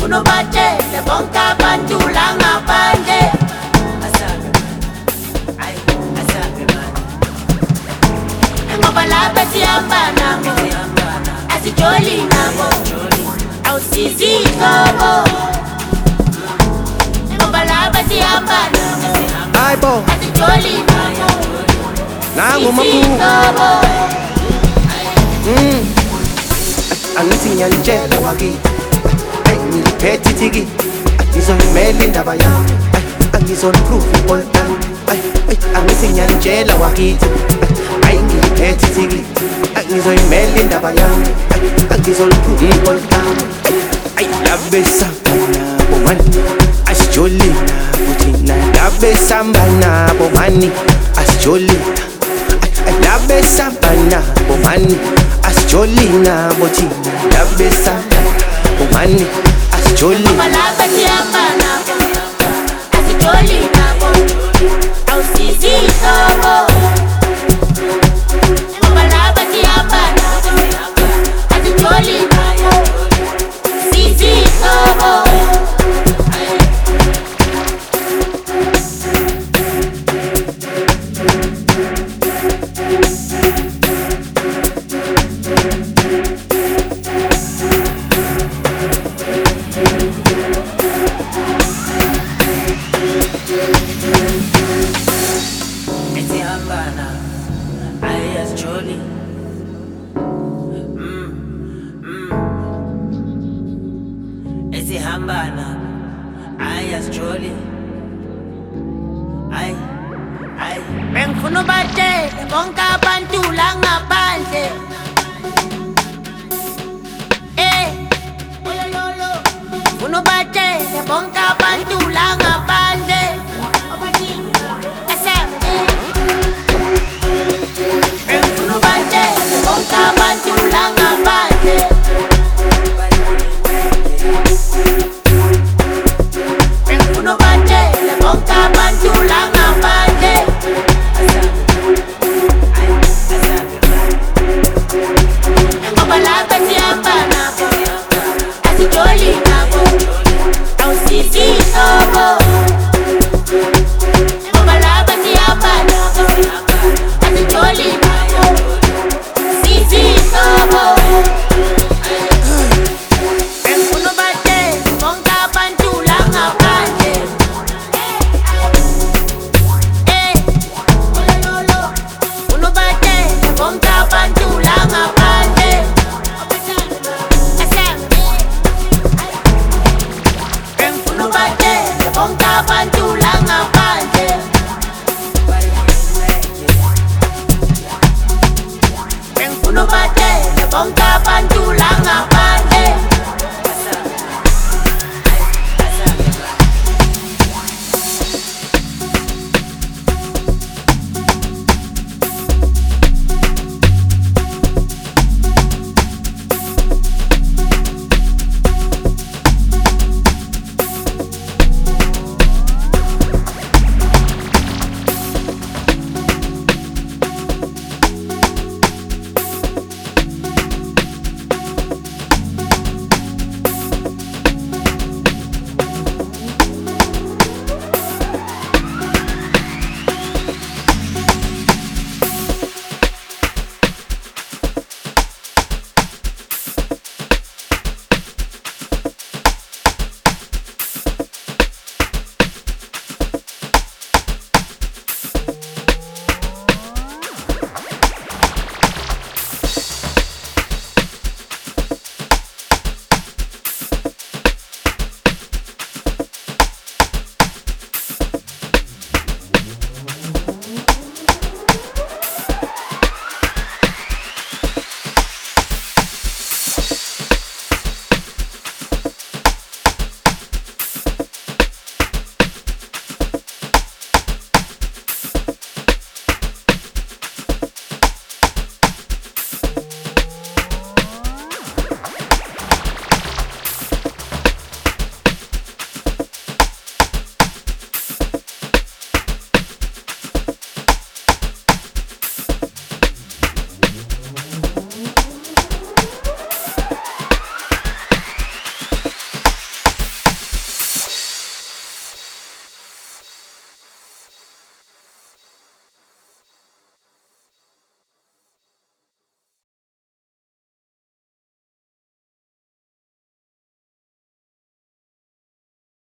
Bengifuna ubatshele bonke abantu la ngaphandle asabe manje ngoba lapha sihamba nabo asijoli nabo awusizi ihlobo ngoba lapha sihamba nabo Aibo asijoli nabo nangu makhulu angithi ngiyanitshela wakithi ngiliphethe ithiki ngizoyimela indaba yami angizoniprove all time angithi ngiyanitshela wakithi ngiliphethe ithiki ngizoyimela indaba yami angizoniprove all time labe samba nabo mani asijoli nabo thina labe samba nabo mani asijoli labe samba nabo mani asijoli nabo thina labe samba mani asijoli ngoba lapha sihamba nabo asijoli nabo awusizi ihlobo ngoba lapha sihamba nabo asijoli nabo sizi ihlobo Esihambana ayasijoli esihambana ayasijoli Bengifuna ubatshele bonke abantu la ngaphandle